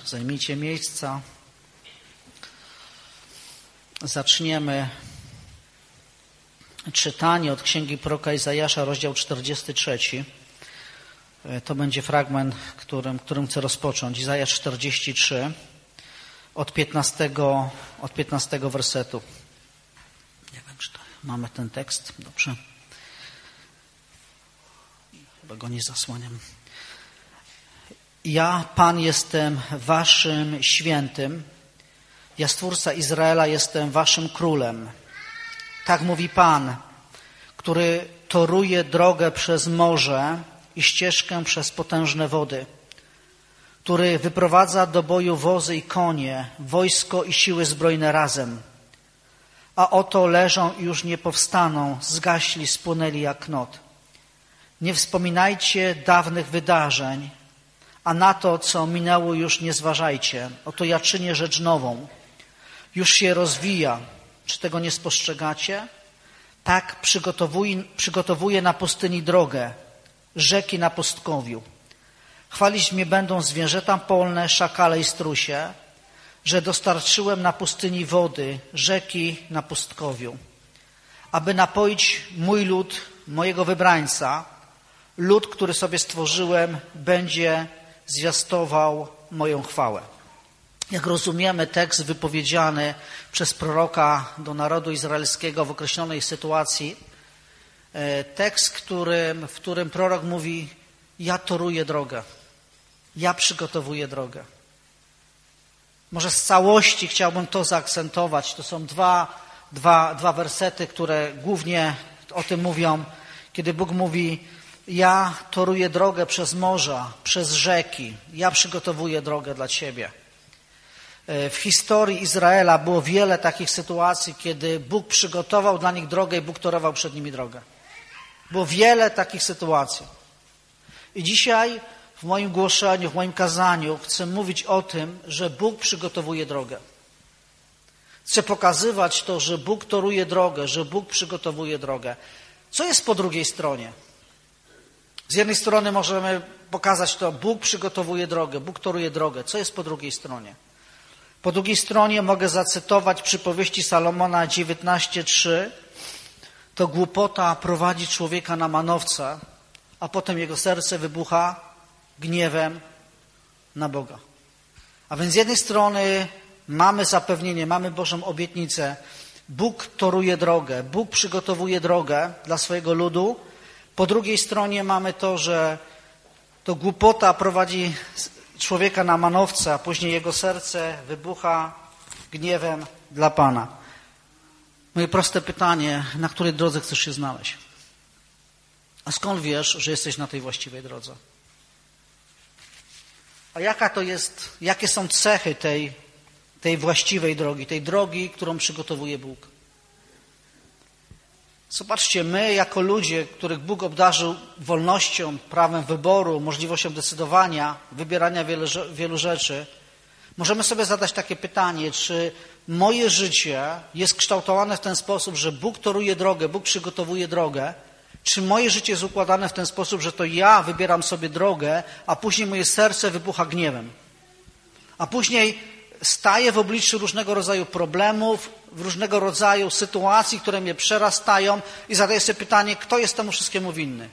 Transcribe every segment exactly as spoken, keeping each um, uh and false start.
Zajmijcie miejsca. Zaczniemy czytanie od Księgi Proroka Izajasza, rozdział czterdziesty trzeci. To będzie fragment, którym, którym chcę rozpocząć. Izajasz czterdzieści trzy, od piętnastego, od piętnastego wersetu. Nie wiem, czy to mamy ten tekst. Dobrze. Chyba go nie zasłaniam. Ja, Pan, jestem waszym świętym. Ja, Stwórca Izraela, jestem waszym królem. Tak mówi Pan, który toruje drogę przez morze i ścieżkę przez potężne wody, który wyprowadza do boju wozy i konie, wojsko i siły zbrojne razem. A oto leżą i już nie powstaną, zgaśli, spłonęli jak knot. Nie wspominajcie dawnych wydarzeń, a na to, co minęło, już nie zważajcie. Oto ja czynię rzecz nową. Już się rozwija. Czy tego nie spostrzegacie? Tak przygotowuję, przygotowuję na pustyni drogę, rzeki na pustkowiu. Chwalić mnie będą zwierzęta polne, szakale i strusie, że dostarczyłem na pustyni wody, rzeki na pustkowiu, aby napoić mój lud, mojego wybrańca. Lud, który sobie stworzyłem, będzie zwiastował moją chwałę. Jak rozumiemy, tekst wypowiedziany przez proroka do narodu izraelskiego w określonej sytuacji, tekst, którym, w którym prorok mówi: ja toruję drogę, ja przygotowuję drogę. Może z całości chciałbym to zaakcentować. To są dwa, dwa, dwa wersety, które głównie o tym mówią, kiedy Bóg mówi: ja toruję drogę przez morza, przez rzeki, ja przygotowuję drogę dla Ciebie. W historii Izraela było wiele takich sytuacji, kiedy Bóg przygotował dla nich drogę i Bóg torował przed nimi drogę. Było wiele takich sytuacji. I dzisiaj w moim głoszeniu, w moim kazaniu chcę mówić o tym, że Bóg przygotowuje drogę. Chcę pokazywać to, że Bóg toruje drogę, że Bóg przygotowuje drogę. Co jest po drugiej stronie? Z jednej strony możemy pokazać to, Bóg przygotowuje drogę, Bóg toruje drogę. Co jest po drugiej stronie? Po drugiej stronie mogę zacytować przypowieści Salomona dziewiętnaście trzy. To głupota prowadzi człowieka na manowce, a potem jego serce wybucha gniewem na Boga. A więc z jednej strony mamy zapewnienie, mamy Bożą obietnicę. Bóg toruje drogę, Bóg przygotowuje drogę dla swojego ludu. Po drugiej stronie mamy to, że to głupota prowadzi człowieka na manowce, a później jego serce wybucha gniewem dla Pana. Moje proste pytanie: na której drodze chcesz się znaleźć? A skąd wiesz, że jesteś na tej właściwej drodze? A jaka to jest, jakie są cechy tej, tej właściwej drogi, tej drogi, którą przygotowuje Bóg? Zobaczcie, my jako ludzie, których Bóg obdarzył wolnością, prawem wyboru, możliwością decydowania, wybierania wiele, wielu rzeczy, możemy sobie zadać takie pytanie, czy moje życie jest kształtowane w ten sposób, że Bóg toruje drogę, Bóg przygotowuje drogę, czy moje życie jest układane w ten sposób, że to ja wybieram sobie drogę, a później moje serce wybucha gniewem. A później staję w obliczu różnego rodzaju problemów, w różnego rodzaju sytuacji, które mnie przerastają i zadaję sobie pytanie, kto jest temu wszystkiemu winny?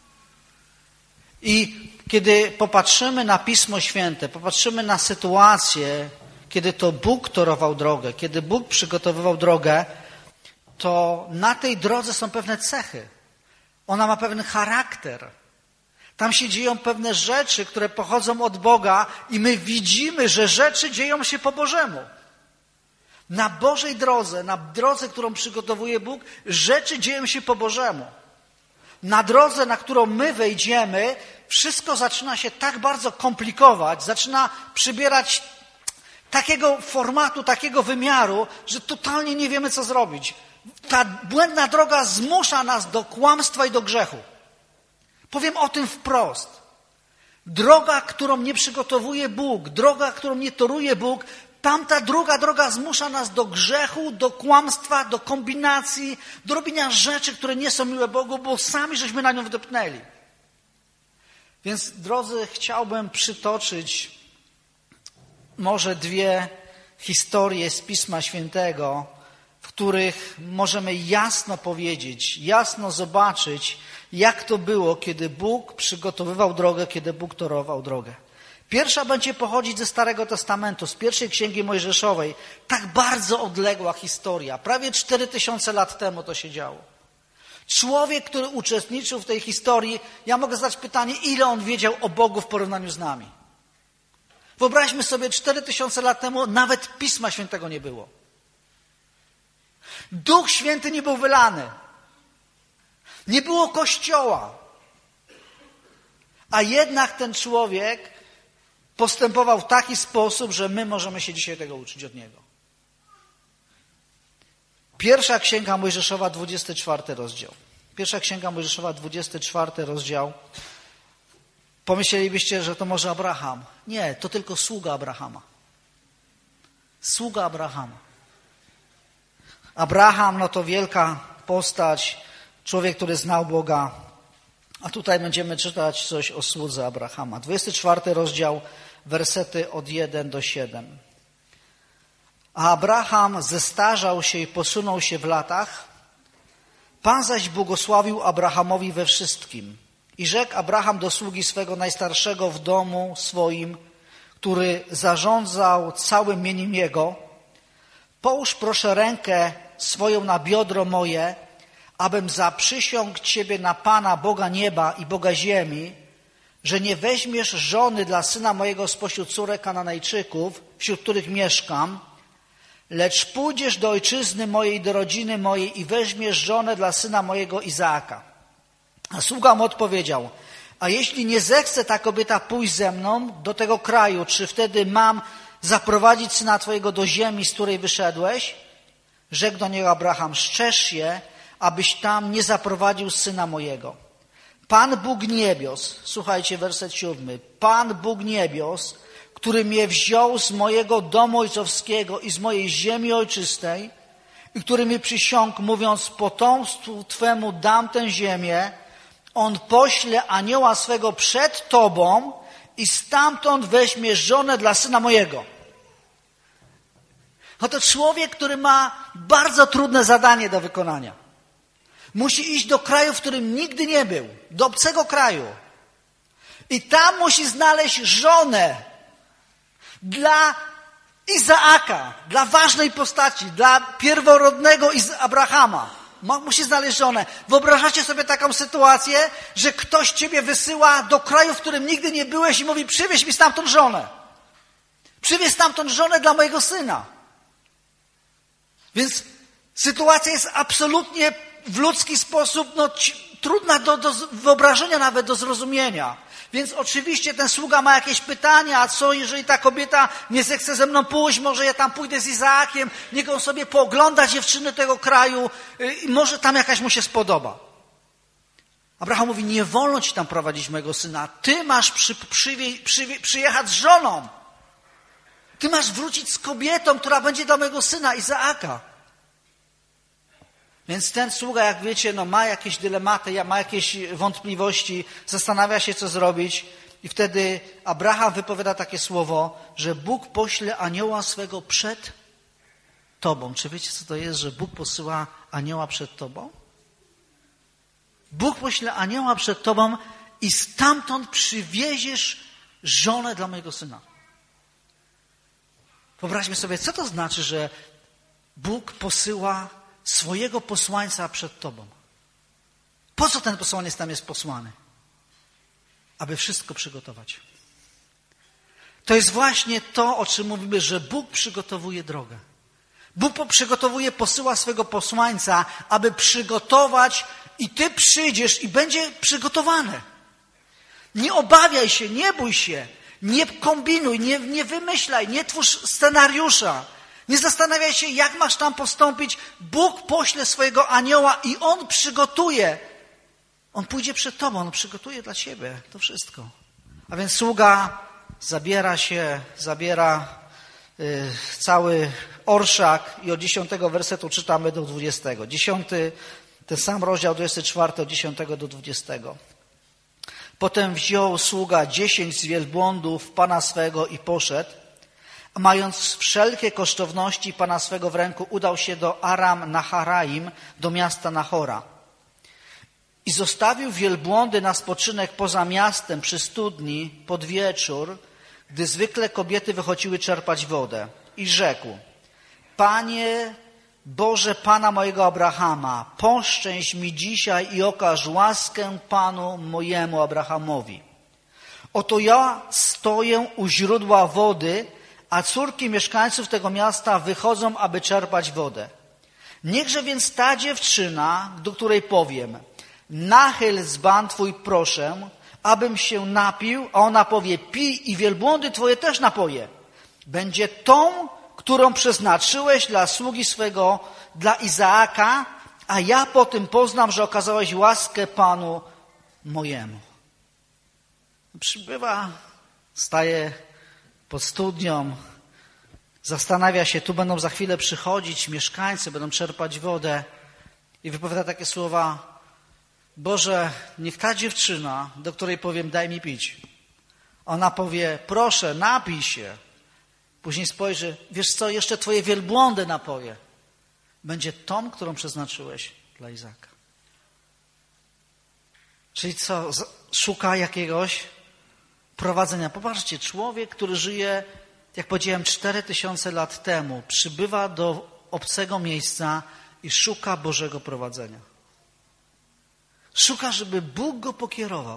I kiedy popatrzymy na Pismo Święte, popatrzymy na sytuację, kiedy to Bóg torował drogę, kiedy Bóg przygotowywał drogę, to na tej drodze są pewne cechy. Ona ma pewien charakter. Tam się dzieją pewne rzeczy, które pochodzą od Boga i my widzimy, że rzeczy dzieją się po Bożemu. Na Bożej drodze, na drodze, którą przygotowuje Bóg, rzeczy dzieją się po Bożemu. Na drodze, na którą my wejdziemy, wszystko zaczyna się tak bardzo komplikować, zaczyna przybierać takiego formatu, takiego wymiaru, że totalnie nie wiemy, co zrobić. Ta błędna droga zmusza nas do kłamstwa i do grzechu. Powiem o tym wprost. Droga, którą nie przygotowuje Bóg, droga, którą nie toruje Bóg, tamta druga droga zmusza nas do grzechu, do kłamstwa, do kombinacji, do robienia rzeczy, które nie są miłe Bogu, bo sami żeśmy na nią wdepnęli. Więc, drodzy, chciałbym przytoczyć może dwie historie z Pisma Świętego, w których możemy jasno powiedzieć, jasno zobaczyć, jak to było, kiedy Bóg przygotowywał drogę, kiedy Bóg torował drogę. Pierwsza będzie pochodzić ze Starego Testamentu, z pierwszej Księgi Mojżeszowej. Tak bardzo odległa historia. Prawie cztery tysiące lat temu to się działo. Człowiek, który uczestniczył w tej historii, ja mogę zadać pytanie, ile on wiedział o Bogu w porównaniu z nami. Wyobraźmy sobie, cztery tysiące lat temu nawet Pisma Świętego nie było. Duch Święty nie był wylany. Nie było Kościoła. A jednak ten człowiek postępował w taki sposób, że my możemy się dzisiaj tego uczyć od niego. Pierwsza Księga Mojżeszowa, dwudziesty czwarty rozdział. Pierwsza Księga Mojżeszowa, dwudziesty czwarty rozdział. Pomyślelibyście, że to może Abraham. Nie, to tylko sługa Abrahama. Sługa Abrahama. Abraham, no to wielka postać, człowiek, który znał Boga. A tutaj będziemy czytać coś o słudze Abrahama. dwudziesty czwarty rozdział, wersety od jeden do siódmego. A Abraham zestarzał się i posunął się w latach. Pan zaś błogosławił Abrahamowi we wszystkim. I rzekł Abraham do sługi swego najstarszego w domu swoim, który zarządzał całym mieniem jego: połóż proszę rękę swoją na biodro moje, abym zaprzysiągł Ciebie na Pana, Boga nieba i Boga ziemi, że nie weźmiesz żony dla syna mojego spośród córek Kananejczyków, wśród których mieszkam, lecz pójdziesz do ojczyzny mojej, do rodziny mojej i weźmiesz żonę dla syna mojego Izaaka. A sługa mu odpowiedział: a jeśli nie zechce ta kobieta pójść ze mną do tego kraju, czy wtedy mam zaprowadzić syna twojego do ziemi, z której wyszedłeś? Rzekł do niego Abraham: strzeż się, abyś tam nie zaprowadził syna mojego. Pan Bóg niebios, słuchajcie, werset siódmy. Pan Bóg niebios, który mnie wziął z mojego domu ojcowskiego i z mojej ziemi ojczystej i który mi przysiągł, mówiąc: potomstwu twemu dam tę ziemię, on pośle anioła swego przed tobą i stamtąd weźmie żonę dla syna mojego. Oto człowiek, który ma bardzo trudne zadanie do wykonania. Musi iść do kraju, w którym nigdy nie był, do obcego kraju. I tam musi znaleźć żonę dla Izaaka, dla ważnej postaci, dla pierworodnego Abrahama. Musi znaleźć żonę. Wyobrażacie sobie taką sytuację, że ktoś ciebie wysyła do kraju, w którym nigdy nie byłeś i mówi: przywieź mi stamtąd żonę. Przywieź stamtąd żonę dla mojego syna. Więc sytuacja jest absolutnie w ludzki sposób no, trudna do, do wyobrażenia, nawet do zrozumienia. Więc oczywiście ten sługa ma jakieś pytania: a co jeżeli ta kobieta nie zechce ze mną pójść, może ja tam pójdę z Izaakiem, niech on sobie poogląda dziewczyny tego kraju i może tam jakaś mu się spodoba. Abraham mówi: nie wolno ci tam prowadzić mojego syna, ty masz przy, przywie, przywie, przyjechać z żoną. Ty masz wrócić z kobietą, która będzie dla mojego syna Izaaka. Więc ten sługa, jak wiecie, no ma jakieś dylematy, ma jakieś wątpliwości, zastanawia się, co zrobić. I wtedy Abraham wypowiada takie słowo, że Bóg pośle anioła swego przed tobą. Czy wiecie, co to jest, że Bóg posyła anioła przed tobą? Bóg pośle anioła przed tobą i stamtąd przywieziesz żonę dla mojego syna. Wyobraźmy sobie, co to znaczy, że Bóg posyła swojego posłańca przed tobą. Po co ten posłaniec tam jest posłany? Aby wszystko przygotować. To jest właśnie to, o czym mówimy, że Bóg przygotowuje drogę. Bóg przygotowuje, posyła swego posłańca, aby przygotować i ty przyjdziesz i będzie przygotowane. Nie obawiaj się, nie bój się, nie kombinuj, nie, nie wymyślaj, nie twórz scenariusza. Nie zastanawiaj się, jak masz tam postąpić. Bóg pośle swojego anioła i On przygotuje. On pójdzie przed tobą, On przygotuje dla ciebie to wszystko. A więc sługa zabiera się, zabiera y, cały orszak i od dziesiątego wersetu czytamy do dwudziestego. Dziesiąty, ten sam rozdział, dwudziesty czwarty, od dziesiątego do dwudziestego. Potem wziął sługa dziesięć z wielbłądów pana swego i poszedł, A mając wszelkie kosztowności Pana swego w ręku, udał się do Aram Naharaim, do miasta Nahora. I zostawił wielbłądy na spoczynek poza miastem przy studni pod wieczór, gdy zwykle kobiety wychodziły czerpać wodę. I rzekł: Panie Boże Pana mojego Abrahama, poszczęść mi dzisiaj i okaż łaskę Panu mojemu Abrahamowi. Oto ja stoję u źródła wody, a córki mieszkańców tego miasta wychodzą, aby czerpać wodę. Niechże więc ta dziewczyna, do której powiem: nachyl dzban twój, proszę, abym się napił, a ona powie: pij i wielbłądy twoje też napoje, będzie tą, którą przeznaczyłeś dla sługi swego, dla Izaaka, a ja po tym poznam, że okazałeś łaskę Panu mojemu. Przybywa, staje pod studnią, zastanawia się, tu będą za chwilę przychodzić mieszkańcy, będą czerpać wodę i wypowiada takie słowa: Boże, niech ta dziewczyna, do której powiem: daj mi pić, ona powie: proszę, napij się. Później spojrzy: wiesz co, jeszcze twoje wielbłądy napoje. Będzie tą, którą przeznaczyłeś dla Izaka. Czyli co, szuka jakiegoś prowadzenia. Popatrzcie, człowiek, który żyje, jak powiedziałem, cztery tysiące lat temu, przybywa do obcego miejsca i szuka Bożego prowadzenia. Szuka, żeby Bóg go pokierował.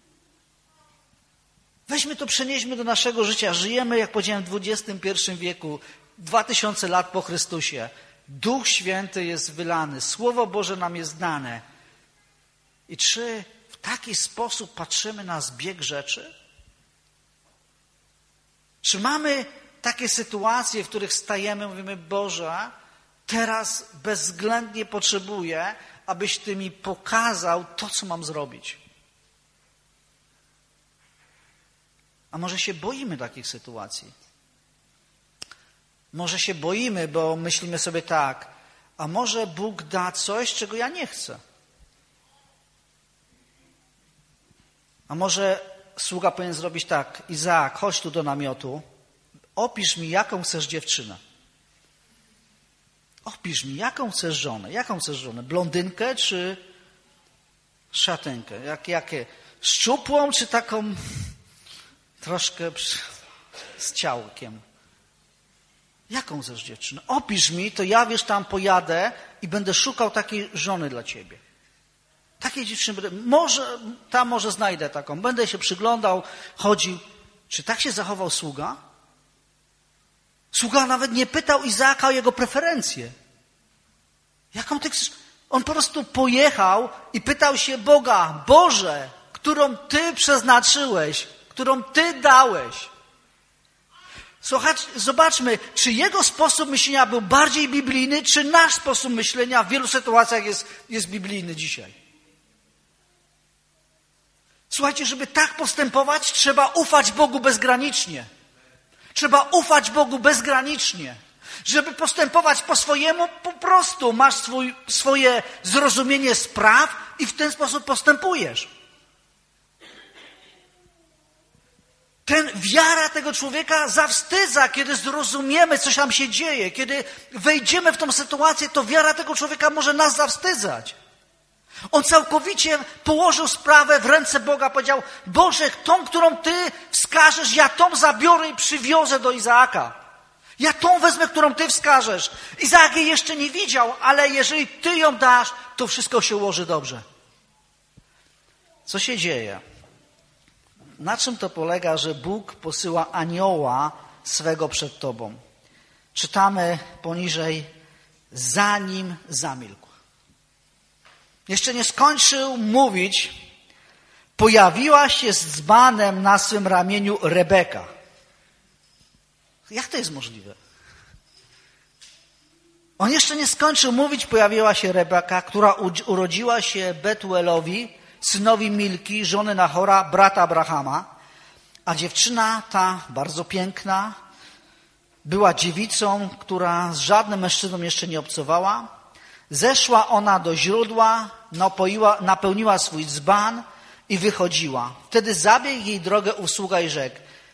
Weźmy to, przenieśmy do naszego życia. Żyjemy, jak powiedziałem, w dwudziestym pierwszym wieku, dwa tysiące lat po Chrystusie. Duch Święty jest wylany, Słowo Boże nam jest dane. I czy w taki sposób patrzymy na zbieg rzeczy? Czy mamy takie sytuacje, w których stajemy, mówimy: Boże, teraz bezwzględnie potrzebuję, abyś Ty mi pokazał to, co mam zrobić. A może się boimy takich sytuacji? Może się boimy, bo myślimy sobie tak: a może Bóg da coś, czego ja nie chcę? A może sługa powinien zrobić tak: Izaak, chodź tu do namiotu, opisz mi, jaką chcesz dziewczynę. Opisz mi, jaką chcesz żonę. Jaką chcesz żonę? Blondynkę czy szatynkę? Jak, jakie? Szczupłą czy taką troszkę z ciałkiem? Jaką chcesz dziewczynę? Opisz mi, to ja, wiesz, tam pojadę i będę szukał takiej żony dla ciebie. Takiej dziewczyny, może, tam może znajdę taką. Będę się przyglądał, chodził. Czy tak się zachował sługa? Sługa nawet nie pytał Izaaka o jego preferencje. Jaką ty chcesz? On po prostu pojechał i pytał się Boga: Boże, którą Ty przeznaczyłeś, którą Ty dałeś. Słuchajcie, zobaczmy, czy jego sposób myślenia był bardziej biblijny, czy nasz sposób myślenia w wielu sytuacjach jest, jest biblijny dzisiaj. Słuchajcie, żeby tak postępować, trzeba ufać Bogu bezgranicznie. Trzeba ufać Bogu bezgranicznie. Żeby postępować po swojemu, po prostu masz swój, swoje zrozumienie spraw i w ten sposób postępujesz. Ten wiara tego człowieka zawstydza, kiedy zrozumiemy, co tam się dzieje. Kiedy wejdziemy w tą sytuację, to wiara tego człowieka może nas zawstydzać. On całkowicie położył sprawę w ręce Boga, powiedział: Boże, tą, którą Ty wskażesz, ja tą zabiorę i przywiozę do Izaaka. Ja tą wezmę, którą Ty wskażesz. Izaak jej jeszcze nie widział, ale jeżeli Ty ją dasz, to wszystko się ułoży dobrze. Co się dzieje? Na czym to polega, że Bóg posyła anioła swego przed Tobą? Czytamy poniżej: zanim zamilkł. Jeszcze nie skończył mówić, pojawiła się z dzbanem na swym ramieniu Rebeka. Jak to jest możliwe? On jeszcze nie skończył mówić, pojawiła się Rebeka, która urodziła się Betuelowi, synowi Milki, żony Nahora, brata Abrahama, a dziewczyna ta, bardzo piękna, była dziewicą, która z żadnym mężczyzną jeszcze nie obcowała. Zeszła ona do źródła, napoiła, napełniła swój dzban i wychodziła. Wtedy zabiegł jej drogę usługa i rzekł: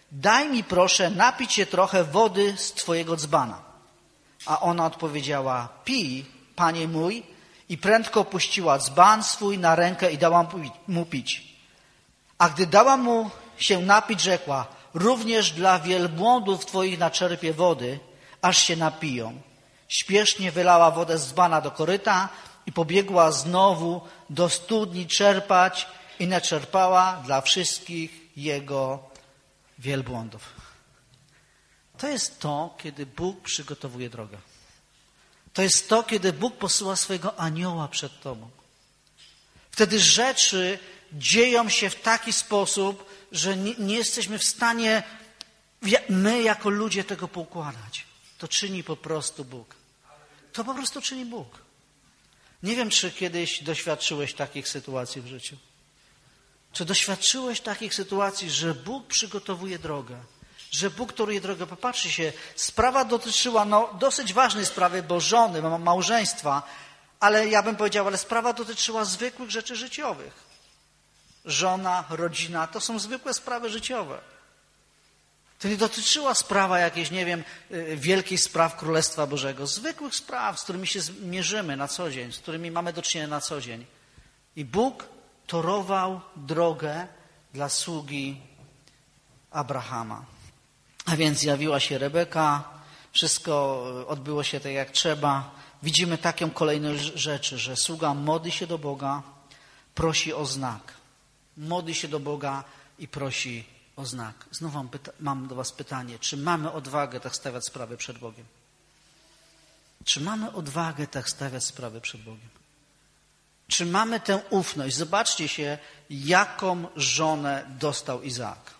daj mi proszę napić się trochę wody z twojego dzbana. A ona odpowiedziała, pij, panie mój, i prędko opuściła dzban swój na rękę i dała mu pić. A gdy dała mu się napić, rzekła, również dla wielbłądów twoich naczerpię wody, aż się napiją. Śpiesznie wylała wodę z dzbana do koryta i pobiegła znowu do studni czerpać i naczerpała dla wszystkich jego wielbłądów. To jest to, kiedy Bóg przygotowuje drogę. To jest to, kiedy Bóg posyła swojego anioła przed tobą. Wtedy rzeczy dzieją się w taki sposób, że nie, nie jesteśmy w stanie my jako ludzie tego poukładać. To czyni po prostu Bóg. To po prostu czyni Bóg. Nie wiem, czy kiedyś doświadczyłeś takich sytuacji w życiu. Czy doświadczyłeś takich sytuacji, że Bóg przygotowuje drogę? Że Bóg toruje drogę. Popatrzcie się, sprawa dotyczyła no, dosyć ważnej sprawy, bo żony, małżeństwa, ale ja bym powiedział, ale sprawa dotyczyła zwykłych rzeczy życiowych. Żona, rodzina, to są zwykłe sprawy życiowe. To nie dotyczyła sprawa jakiejś, nie wiem, wielkich spraw Królestwa Bożego. Zwykłych spraw, z którymi się mierzymy na co dzień, z którymi mamy do czynienia na co dzień. I Bóg torował drogę dla sługi Abrahama. A więc zjawiła się Rebeka, wszystko odbyło się tak jak trzeba. Widzimy taką kolejność rzeczy, że sługa modli się do Boga, prosi o znak. Modli się do Boga i prosi o znak. Znowu mam, pyta- mam do was pytanie, czy mamy odwagę tak stawiać sprawy przed Bogiem? Czy mamy odwagę tak stawiać sprawy przed Bogiem? Czy mamy tę ufność? Zobaczcie się, jaką żonę dostał Izaak.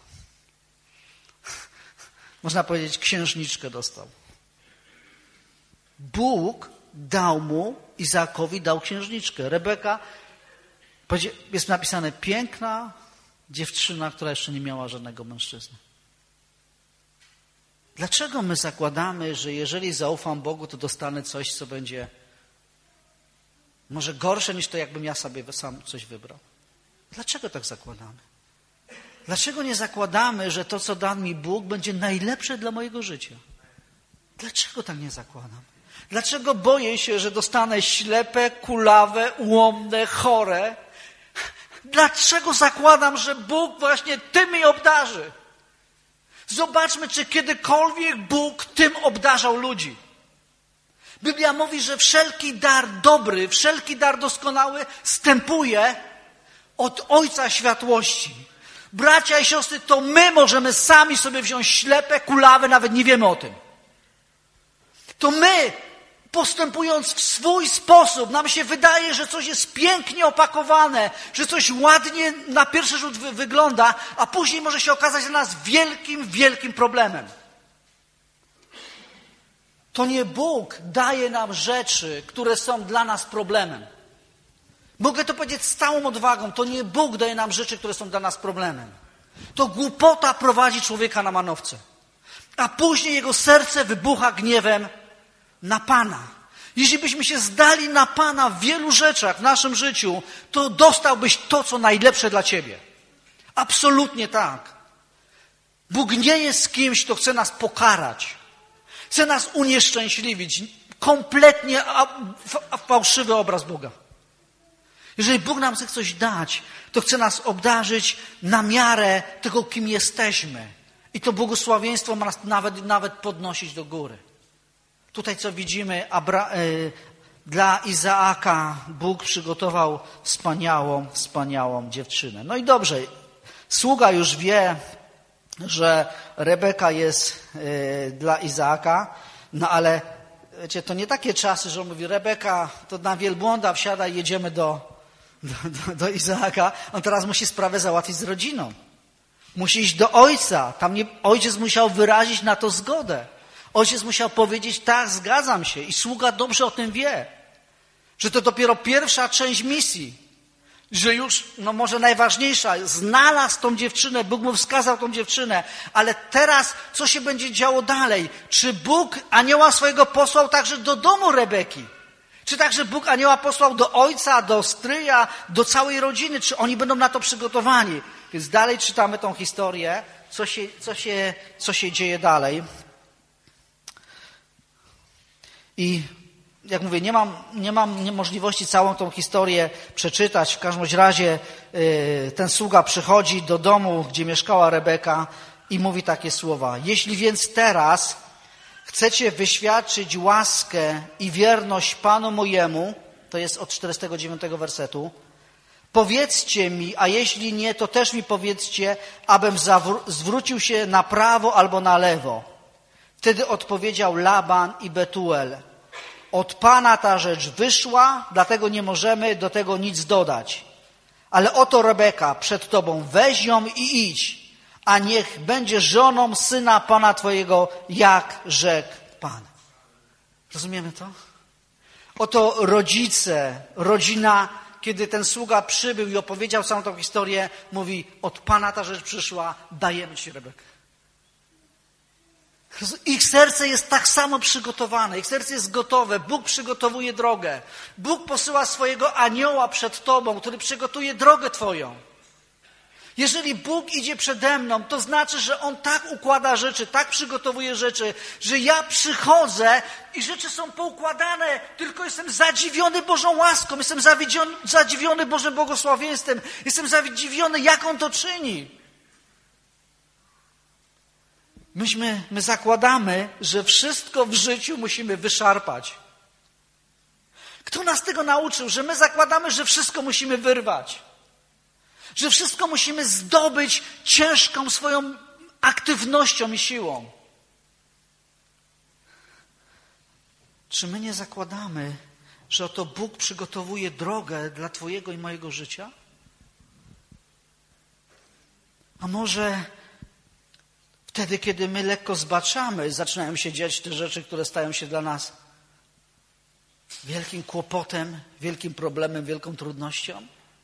Można powiedzieć, księżniczkę dostał. Bóg dał mu, Izaakowi dał księżniczkę. Rebeka, jest napisane, piękna dziewczyna, która jeszcze nie miała żadnego mężczyzny. Dlaczego my zakładamy, że jeżeli zaufam Bogu, to dostanę coś, co będzie może gorsze niż to, jakbym ja sobie sam coś wybrał? Dlaczego tak zakładamy? Dlaczego nie zakładamy, że to, co da mi Bóg, będzie najlepsze dla mojego życia? Dlaczego tak nie zakładam? Dlaczego boję się, że dostanę ślepe, kulawe, ułomne, chore? Dlaczego zakładam, że Bóg właśnie tym mnie obdarzy? Zobaczmy, czy kiedykolwiek Bóg tym obdarzał ludzi. Biblia mówi, że wszelki dar dobry, wszelki dar doskonały wstępuje od Ojca Światłości. Bracia i siostry, to my możemy sami sobie wziąć ślepe, kulawe, nawet nie wiemy o tym. To my, postępując w swój sposób, nam się wydaje, że coś jest pięknie opakowane, że coś ładnie na pierwszy rzut wy- wygląda, a później może się okazać dla nas wielkim, wielkim problemem. To nie Bóg daje nam rzeczy, które są dla nas problemem. Mogę to powiedzieć z całą odwagą, to nie Bóg daje nam rzeczy, które są dla nas problemem. To głupota prowadzi człowieka na manowce. A później jego serce wybucha gniewem na Pana. Jeśli byśmy się zdali na Pana w wielu rzeczach w naszym życiu, to dostałbyś to, co najlepsze dla ciebie. Absolutnie tak. Bóg nie jest z kimś, kto chce nas pokarać. Chce nas unieszczęśliwić. Kompletnie fałszywy obraz Boga. Jeżeli Bóg nam chce coś dać, to chce nas obdarzyć na miarę tego, kim jesteśmy. I to błogosławieństwo ma nas nawet, nawet podnosić do góry. Tutaj co widzimy, Abra- y, dla Izaaka Bóg przygotował wspaniałą, wspaniałą dziewczynę. No i dobrze, sługa już wie, że Rebeka jest y, dla Izaaka, no ale wiecie, to nie takie czasy, że on mówi, Rebeka, to na wielbłąda wsiada i jedziemy do, do, do, do Izaaka. On teraz musi sprawę załatwić z rodziną. Musi iść do ojca. Tam nie, ojciec musiał wyrazić na to zgodę. Ojciec musiał powiedzieć, tak, zgadzam się. I sługa dobrze o tym wie. Że to dopiero pierwsza część misji. Że już, no może najważniejsza, znalazł tą dziewczynę, Bóg mu wskazał tą dziewczynę. Ale teraz, co się będzie działo dalej? Czy Bóg anioła swojego posłał także do domu Rebeki? Czy także Bóg anioła posłał do ojca, do stryja, do całej rodziny? Czy oni będą na to przygotowani? Więc dalej czytamy tą historię co się, co się, co się dzieje dalej. I jak mówię, nie mam, nie mam możliwości całą tą historię przeczytać. W każdym razie yy, ten sługa przychodzi do domu, gdzie mieszkała Rebeka i mówi takie słowa. Jeśli więc teraz chcecie wyświadczyć łaskę i wierność Panu mojemu, to jest od czterdziestego dziewiątego wersetu, powiedzcie mi, a jeśli nie, to też mi powiedzcie, abym zawró- zwrócił się na prawo albo na lewo. Wtedy odpowiedział Laban i Betuel. Od Pana ta rzecz wyszła, dlatego nie możemy do tego nic dodać. Ale oto Rebeka przed Tobą, weź ją i idź, a niech będzie żoną syna Pana Twojego, jak rzekł Pan. Rozumiemy to? Oto rodzice, rodzina, kiedy ten sługa przybył i opowiedział całą tą historię, mówi, od Pana ta rzecz przyszła, dajemy Ci Rebekę. Ich serce jest tak samo przygotowane, ich serce jest gotowe. Bóg przygotowuje drogę. Bóg posyła swojego anioła przed Tobą, który przygotuje drogę Twoją. Jeżeli Bóg idzie przede mną, to znaczy, że On tak układa rzeczy, tak przygotowuje rzeczy, że ja przychodzę i rzeczy są poukładane, tylko jestem zadziwiony Bożą łaską, jestem zadziwiony Bożym błogosławieństwem, jestem zadziwiony, jak On to czyni. Myśmy, my zakładamy, że wszystko w życiu musimy wyszarpać. Kto nas tego nauczył, że my zakładamy, że wszystko musimy wyrwać? Że wszystko musimy zdobyć ciężką swoją aktywnością i siłą? Czy my nie zakładamy, że oto Bóg przygotowuje drogę dla Twojego i mojego życia? A może wtedy, kiedy my lekko zbaczamy, zaczynają się dziać te rzeczy, które stają się dla nas wielkim kłopotem, wielkim problemem, wielką trudnością?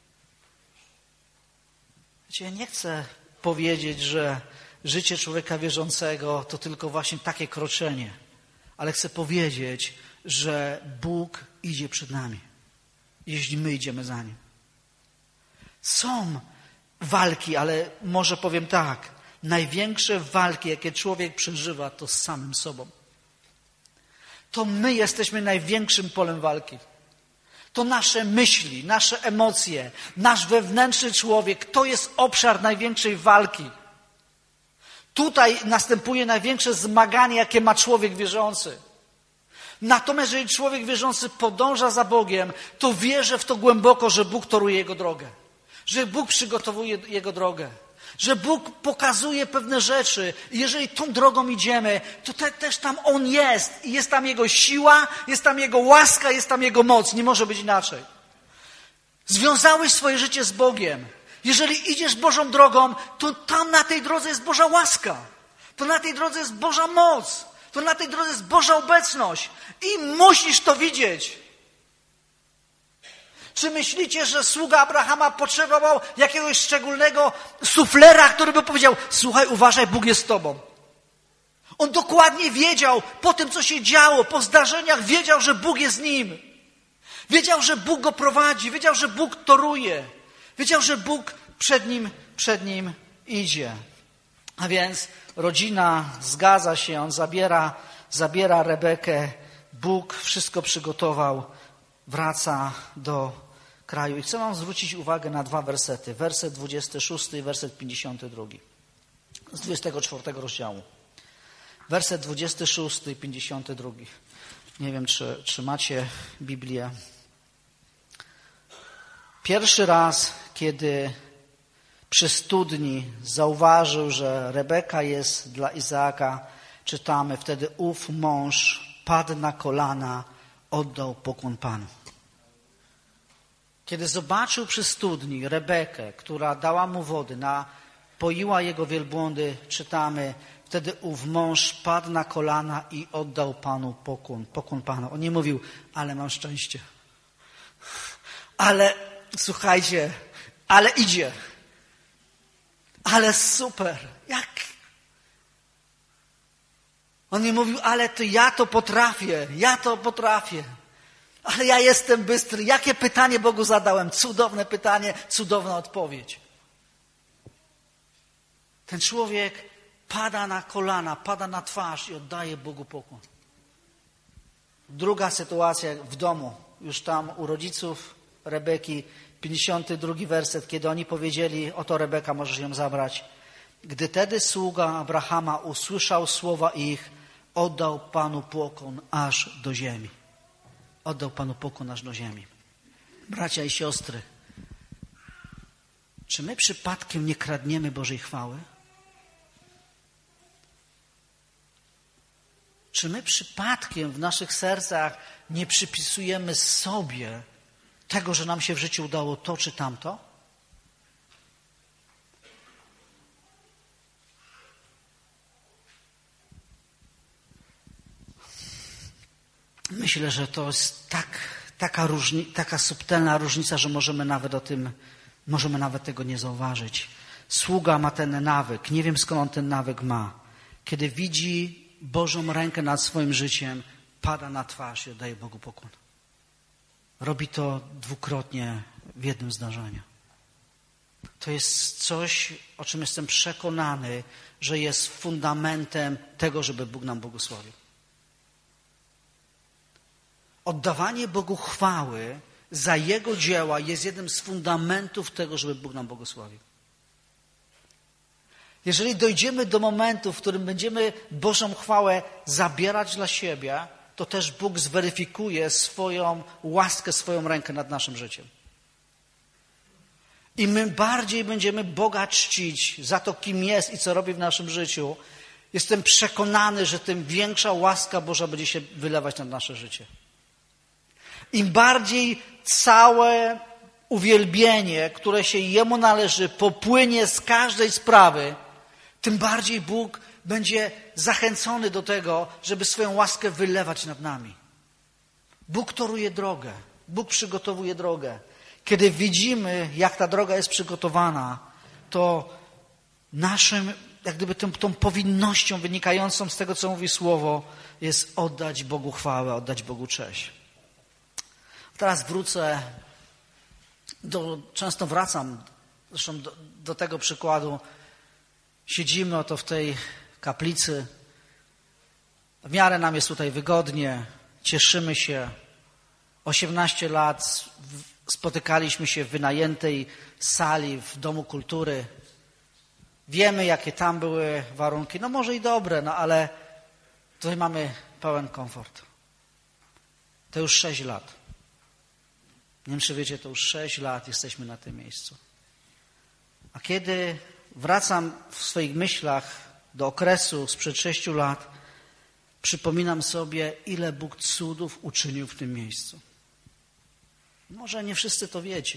Wiecie, ja nie chcę powiedzieć, że życie człowieka wierzącego to tylko właśnie takie kroczenie, ale chcę powiedzieć, że Bóg idzie przed nami, jeśli my idziemy za Nim. Są walki, ale może powiem tak, największe walki, jakie człowiek przeżywa, to z samym sobą. To my jesteśmy największym polem walki. To nasze myśli, nasze emocje, nasz wewnętrzny człowiek, to jest obszar największej walki. Tutaj następuje największe zmaganie, jakie ma człowiek wierzący. Natomiast jeżeli człowiek wierzący podąża za Bogiem, to wierzę w to głęboko, że Bóg toruje jego drogę. Że Bóg przygotowuje jego drogę. Że Bóg pokazuje pewne rzeczy i jeżeli tą drogą idziemy, to te, też tam On jest. I jest tam Jego siła, jest tam Jego łaska, jest tam Jego moc. Nie może być inaczej. Związałeś swoje życie z Bogiem. Jeżeli idziesz Bożą drogą, to tam na tej drodze jest Boża łaska. To na tej drodze jest Boża moc. To na tej drodze jest Boża obecność. I musisz to widzieć. Czy myślicie, że sługa Abrahama potrzebował jakiegoś szczególnego suflera, który by powiedział, słuchaj, uważaj, Bóg jest z tobą. On dokładnie wiedział, po tym, co się działo, po zdarzeniach, wiedział, że Bóg jest z nim. Wiedział, że Bóg go prowadzi, wiedział, że Bóg toruje. Wiedział, że Bóg przed nim, przed nim idzie. A więc rodzina zgadza się, on zabiera, zabiera Rebekę, Bóg wszystko przygotował, wraca do kraju. I chcę wam zwrócić uwagę na dwa wersety. Werset dwudziesty szósty i werset pięćdziesiąty drugi. Z dwudziestego czwartego rozdziału. Werset dwudziesty szósty i pięćdziesiąty drugi. Nie wiem, czy, czy macie Biblię. Pierwszy raz, kiedy przy studni zauważył, że Rebeka jest dla Izaaka, czytamy, wtedy ów mąż padł na kolana, oddał pokłon Panu. Kiedy zobaczył przy studni Rebekę, która dała mu wody, napoiła jego wielbłądy, czytamy, wtedy ów mąż padł na kolana i oddał Panu pokłon, pokłon Panu. On nie mówił, ale mam szczęście. Ale, słuchajcie, ale idzie. Ale super. Jak? On nie mówił, ale to ja to potrafię, ja to potrafię. Ale ja jestem bystry. Jakie pytanie Bogu zadałem? Cudowne pytanie, cudowna odpowiedź. Ten człowiek pada na kolana, pada na twarz i oddaje Bogu pokłon. Druga sytuacja w domu, już tam u rodziców Rebeki, pięćdziesiąty drugi werset, kiedy oni powiedzieli, oto Rebeka, możesz ją zabrać. Gdy tedy sługa Abrahama usłyszał słowa ich, oddał Panu pokłon aż do ziemi. Oddał Panu pokłon aż do ziemi. Bracia i siostry, czy my przypadkiem nie kradniemy Bożej chwały? Czy my przypadkiem w naszych sercach nie przypisujemy sobie tego, że nam się w życiu udało to czy tamto? Myślę, że to jest tak, taka, różni, taka subtelna różnica, że możemy nawet o tym, możemy nawet tego nie zauważyć. Sługa ma ten nawyk, nie wiem skąd on ten nawyk ma. Kiedy widzi Bożą rękę nad swoim życiem, pada na twarz i oddaje Bogu pokłon. Robi to dwukrotnie w jednym zdarzeniu. To jest coś, o czym jestem przekonany, że jest fundamentem tego, żeby Bóg nam błogosławił. Oddawanie Bogu chwały za Jego dzieła jest jednym z fundamentów tego, żeby Bóg nam błogosławił. Jeżeli dojdziemy do momentu, w którym będziemy Bożą chwałę zabierać dla siebie, to też Bóg zweryfikuje swoją łaskę, swoją rękę nad naszym życiem. Im my bardziej będziemy Boga czcić za to, kim jest i co robi w naszym życiu, jestem przekonany, że tym większa łaska Boża będzie się wylewać nad nasze życie. Im bardziej całe uwielbienie, które się Jemu należy, popłynie z każdej sprawy, tym bardziej Bóg będzie zachęcony do tego, żeby swoją łaskę wylewać nad nami. Bóg toruje drogę. Bóg przygotowuje drogę. Kiedy widzimy, jak ta droga jest przygotowana, to naszym, jak gdyby tą, tą powinnością wynikającą z tego, co mówi Słowo, jest oddać Bogu chwałę, oddać Bogu cześć. Teraz wrócę, do, często wracam zresztą do, do tego przykładu. Siedzimy oto w tej kaplicy. W miarę nam jest tutaj wygodnie, cieszymy się. osiemnaście lat spotykaliśmy się w wynajętej sali w Domu Kultury. Wiemy, jakie tam były warunki. No może i dobre, no ale tutaj mamy pełen komfort. To już sześć lat. Nie wiem, czy wiecie, to już sześć lat jesteśmy na tym miejscu. A kiedy wracam w swoich myślach do okresu sprzed sześciu lat, przypominam sobie, ile Bóg cudów uczynił w tym miejscu. Może nie wszyscy to wiecie,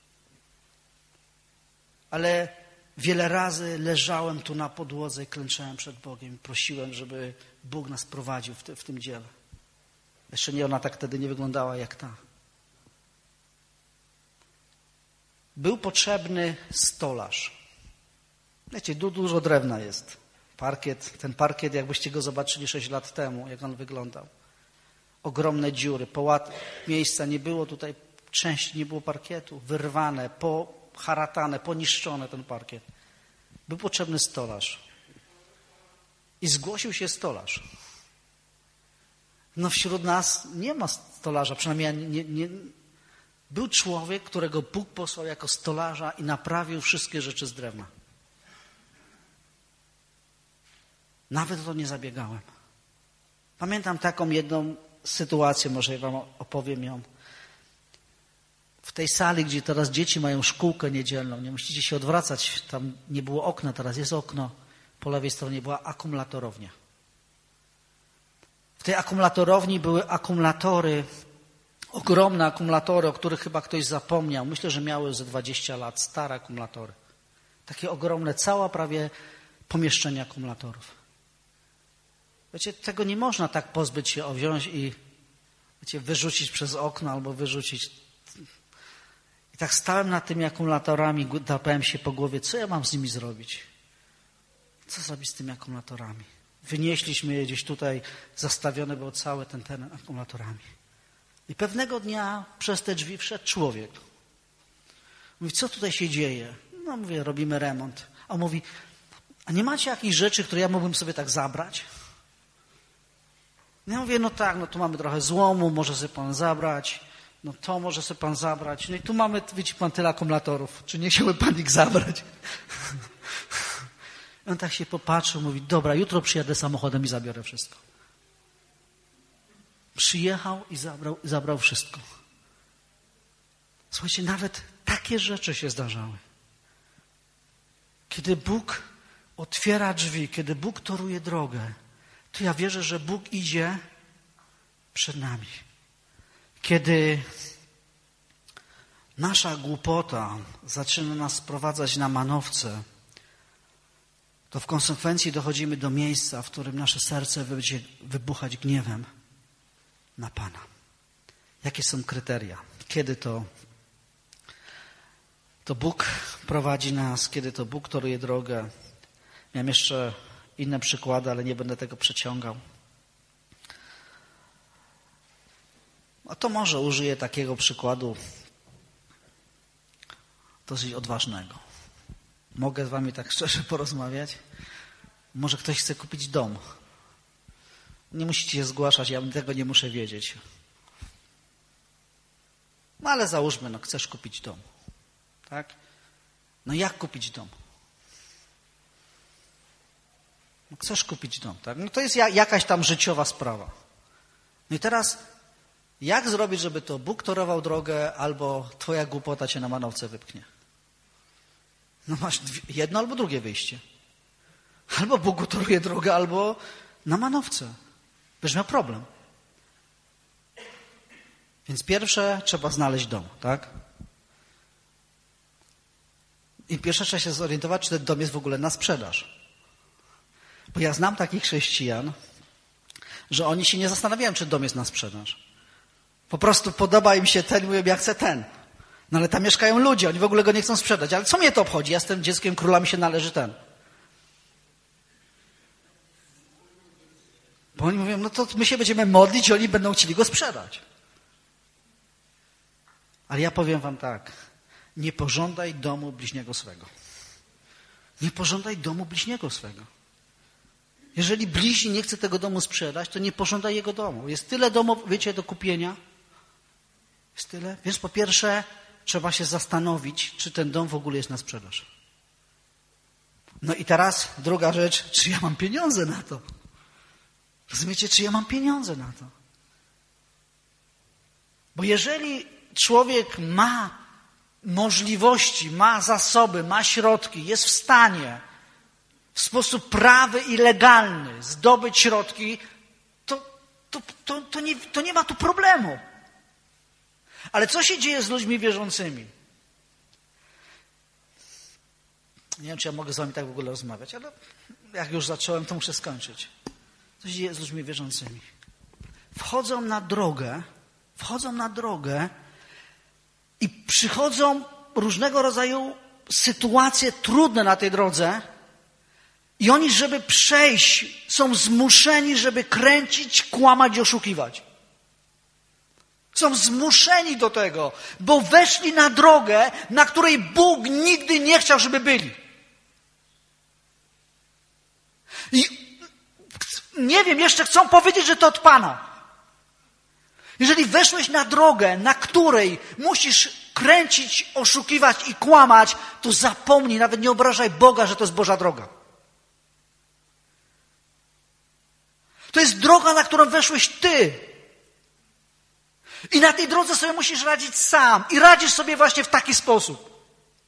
ale wiele razy leżałem tu na podłodze i klęczałem przed Bogiem i prosiłem, żeby Bóg nas prowadził w, te, w tym dziele. Jeszcze nie, ona tak wtedy nie wyglądała jak ta. Był potrzebny stolarz. Wiecie, du, dużo drewna jest. Parkiet, ten parkiet, jakbyście go zobaczyli sześć lat temu, jak on wyglądał. Ogromne dziury, połat miejsca nie było tutaj, części nie było parkietu, wyrwane, poharatane, poniszczone ten parkiet. Był potrzebny stolarz. I zgłosił się stolarz. No wśród nas nie ma stolarza, przynajmniej ja nie, nie, był człowiek, którego Bóg posłał jako stolarza i naprawił wszystkie rzeczy z drewna. Nawet o to nie zabiegałem. Pamiętam taką jedną sytuację, może ja wam opowiem ją. W tej sali, gdzie teraz dzieci mają szkółkę niedzielną, nie musicie się odwracać, tam nie było okna, teraz jest okno. Po lewej stronie była akumulatorownia. W tej akumulatorowni były akumulatory, ogromne akumulatory, o których chyba ktoś zapomniał. Myślę, że miały ze dwadzieścia lat, stare akumulatory. Takie ogromne, cała prawie pomieszczenie akumulatorów. Wiecie, tego nie można tak pozbyć się, o wziąć i wiecie, wyrzucić przez okno albo wyrzucić. I tak stałem nad tymi akumulatorami, drapałem się po głowie, co ja mam z nimi zrobić? Co zrobić z tymi akumulatorami? Wynieśliśmy je gdzieś tutaj, zastawione było całe ten teren akumulatorami. I pewnego dnia przez te drzwi wszedł człowiek. Mówi, co tutaj się dzieje? No mówię, robimy remont. A on mówi, a nie macie jakichś rzeczy, które ja mógłbym sobie tak zabrać? Ja mówię, no tak, no tu mamy trochę złomu, może sobie pan zabrać, no to może sobie pan zabrać. No i tu mamy, widzi pan, tyle akumulatorów. Czy nie chciałby pan ich zabrać? I on tak się popatrzył, mówi, dobra, jutro przyjadę samochodem i zabiorę wszystko. Przyjechał i zabrał, zabrał wszystko. Słuchajcie, nawet takie rzeczy się zdarzały. Kiedy Bóg otwiera drzwi, kiedy Bóg toruje drogę, to ja wierzę, że Bóg idzie przed nami. Kiedy nasza głupota zaczyna nas sprowadzać na manowce, to w konsekwencji dochodzimy do miejsca, w którym nasze serce będzie wybuchać gniewem na Pana. Jakie są kryteria? Kiedy to, to Bóg prowadzi nas, kiedy to Bóg toruje drogę? Miałem jeszcze inne przykłady, ale nie będę tego przeciągał. A to może użyję takiego przykładu dosyć odważnego. Mogę z wami tak szczerze porozmawiać? Może ktoś chce kupić dom. Nie musicie się zgłaszać, ja tego nie muszę wiedzieć. No ale załóżmy, no chcesz kupić dom. Tak? No jak kupić dom? No chcesz kupić dom, tak? No to jest jakaś tam życiowa sprawa. No i teraz jak zrobić, żeby to Bóg torował drogę, albo twoja głupota cię na manowce wypchnie? No masz jedno albo drugie wyjście. Albo Bóg toruje drogę, albo na manowce. Będziesz miał problem. Więc pierwsze trzeba znaleźć dom, tak? I pierwsze trzeba się zorientować, czy ten dom jest w ogóle na sprzedaż. Bo ja znam takich chrześcijan, że oni się nie zastanawiają, czy dom jest na sprzedaż. Po prostu podoba im się ten, mówią, ja chcę ten. No ale tam mieszkają ludzie, oni w ogóle go nie chcą sprzedać. Ale co mnie to obchodzi? Ja jestem dzieckiem króla, mi się należy ten. Bo oni mówią, no to my się będziemy modlić i oni będą chcieli go sprzedać. Ale ja powiem wam tak, nie pożądaj domu bliźniego swego. Nie pożądaj domu bliźniego swego. Jeżeli bliźni nie chce tego domu sprzedać, to nie pożądaj jego domu. Jest tyle domów, wiecie, do kupienia. Jest tyle. Więc po pierwsze trzeba się zastanowić, czy ten dom w ogóle jest na sprzedaż. No i teraz druga rzecz, czy ja mam pieniądze na to? Rozumiecie, czy ja mam pieniądze na to? Bo jeżeli człowiek ma możliwości, ma zasoby, ma środki, jest w stanie w sposób prawy i legalny zdobyć środki, to, to, to, to, nie, to nie ma tu problemu. Ale co się dzieje z ludźmi wierzącymi? Nie wiem, czy ja mogę z wami tak w ogóle rozmawiać, ale jak już zacząłem, to muszę skończyć. Co się dzieje z ludźmi wierzącymi? Wchodzą na drogę, wchodzą na drogę i przychodzą różnego rodzaju sytuacje trudne na tej drodze i oni, żeby przejść, są zmuszeni, żeby kręcić, kłamać i oszukiwać. Są zmuszeni do tego, bo weszli na drogę, na której Bóg nigdy nie chciał, żeby byli. I nie wiem, jeszcze chcą powiedzieć, że to od Pana. Jeżeli weszłeś na drogę, na której musisz kręcić, oszukiwać i kłamać, to zapomnij, nawet nie obrażaj Boga, że to jest Boża droga. To jest droga, na którą weszłeś ty. I na tej drodze sobie musisz radzić sam. I radzisz sobie właśnie w taki sposób.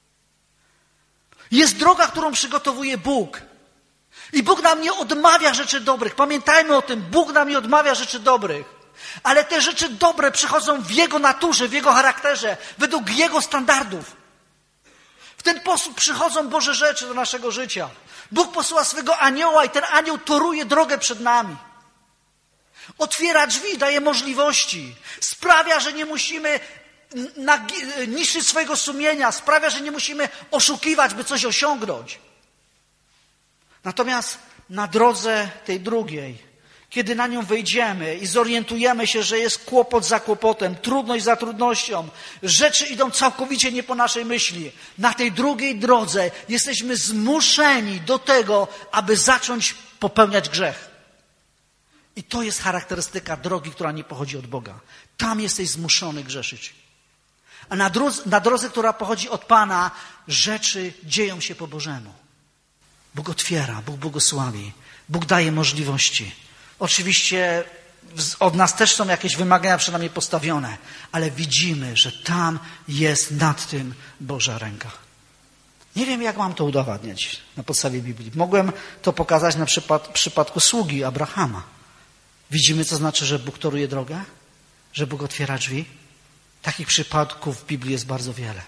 Jest droga, którą przygotowuje Bóg. I Bóg nam nie odmawia rzeczy dobrych. Pamiętajmy o tym, Bóg nam nie odmawia rzeczy dobrych. Ale te rzeczy dobre przychodzą w Jego naturze, w Jego charakterze, według Jego standardów. W ten sposób przychodzą Boże rzeczy do naszego życia. Bóg posyła swego anioła i ten anioł toruje drogę przed nami. Otwiera drzwi, daje możliwości. Sprawia, że nie musimy niszczyć swojego sumienia. Sprawia, że nie musimy oszukiwać, by coś osiągnąć. Natomiast na drodze tej drugiej Kiedy na nią wejdziemy i zorientujemy się, że jest kłopot za kłopotem, trudność za trudnością, rzeczy idą całkowicie nie po naszej myśli. Na tej drugiej drodze jesteśmy zmuszeni do tego, aby zacząć popełniać grzech. I to jest charakterystyka drogi, która nie pochodzi od Boga. Tam jesteś zmuszony grzeszyć. A na drodze, na drodze, która pochodzi od Pana, rzeczy dzieją się po Bożemu. Bóg otwiera, Bóg błogosławi, Bóg daje możliwości. Oczywiście od nas też są jakieś wymagania przynajmniej postawione, ale widzimy, że tam jest nad tym Boża ręka. Nie wiem, jak mam to udowadniać na podstawie Biblii. Mogłem to pokazać na przykład, w przypadku sługi Abrahama. Widzimy, co znaczy, że Bóg toruje drogę? Że Bóg otwiera drzwi? Takich przypadków w Biblii jest bardzo wiele.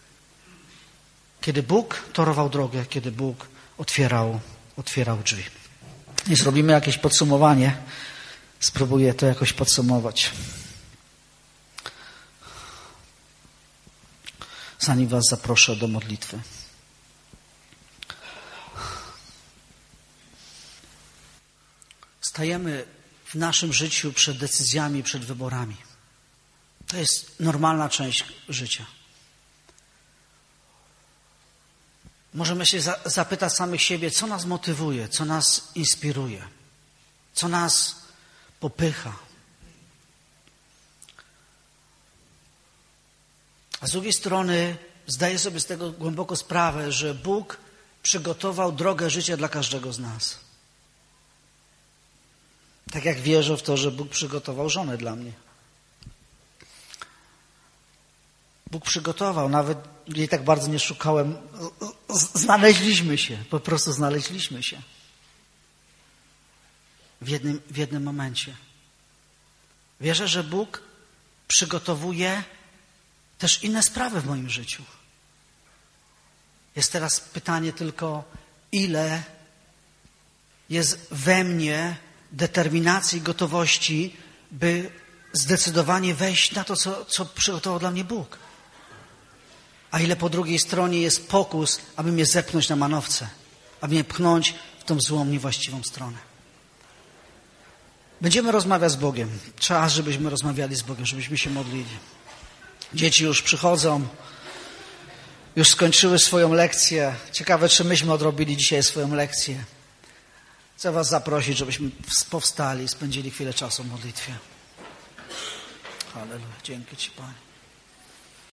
Kiedy Bóg torował drogę, kiedy Bóg otwierał, otwierał drzwi. I zrobimy jakieś podsumowanie. Spróbuję to jakoś podsumować. Zanim was zaproszę do modlitwy. Stajemy w naszym życiu przed decyzjami, przed wyborami. To jest normalna część życia. Możemy się za- zapytać samych siebie, co nas motywuje, co nas inspiruje, co nas popycha. A z drugiej strony zdaję sobie z tego głęboko sprawę, że Bóg przygotował drogę życia dla każdego z nas. Tak jak wierzę w to, że Bóg przygotował żonę dla mnie. Bóg przygotował, nawet jej tak bardzo nie szukałem, znaleźliśmy się, po prostu znaleźliśmy się. W jednym, w jednym momencie. Wierzę, że Bóg przygotowuje też inne sprawy w moim życiu. Jest teraz pytanie tylko, ile jest we mnie determinacji, gotowości, by zdecydowanie wejść na to, co, co przygotował dla mnie Bóg. A ile po drugiej stronie jest pokus, aby mnie zepchnąć na manowce, aby mnie pchnąć w tą złą, niewłaściwą stronę. Będziemy rozmawiać z Bogiem. Czas, żebyśmy rozmawiali z Bogiem, żebyśmy się modlili. Dzieci już przychodzą, już skończyły swoją lekcję. Ciekawe, czy myśmy odrobili dzisiaj swoją lekcję. Chcę was zaprosić, żebyśmy powstali i spędzili chwilę czasu w modlitwie. Halleluja. Dzięki Ci, Panie.